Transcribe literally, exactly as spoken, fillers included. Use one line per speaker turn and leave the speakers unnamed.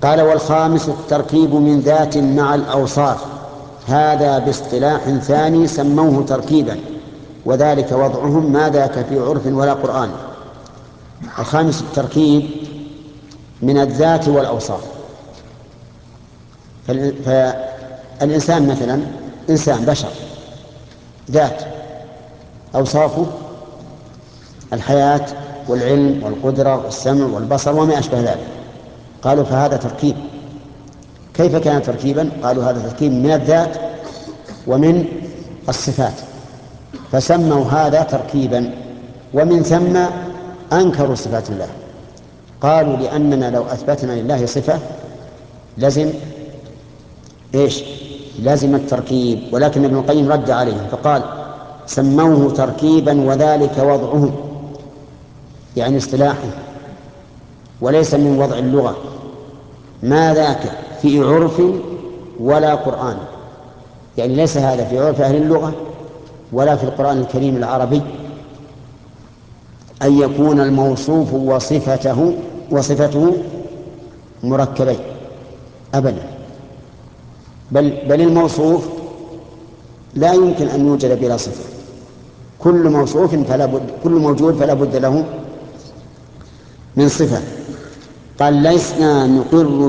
قال والخامس التركيب من ذات مع الأوصاف، هذا باصطلاح ثاني سموه تركيبا، وذلك وضعهم ما ذاك في عرف ولا قرآن. الخامس التركيب من الذات والأوصاف. فالإنسان مثلا إنسان بشر ذات، أوصافه الحياة والعلم والقدرة والسمع والبصر وما أشبه ذلك. قالوا فهذا تركيب. كيف كان تركيبا؟ قالوا هذا تركيب من الذات ومن الصفات، فسموا هذا تركيبا، ومن ثم أنكروا صفات الله. قالوا لأننا لو أثبتنا لله صفة لازم إيش؟ لازم التركيب، ولكن ابن القيم رد عليهم فقال سموه تركيبا وذلك وضعهم، يعني اصطلاحه، وليس من وضع اللغة، ما ذاك في عرف ولا قرآن، يعني ليس هذا في عرف أهل اللغة ولا في القرآن الكريم العربي أن يكون الموصوف وصفته وصفته مركبين أبدا، بل, بل الموصوف لا يمكن أن يوجد بلا صفة. كل موصوف فلا بد، كل موجود فلا بد له من صفة. قال لسنا نقر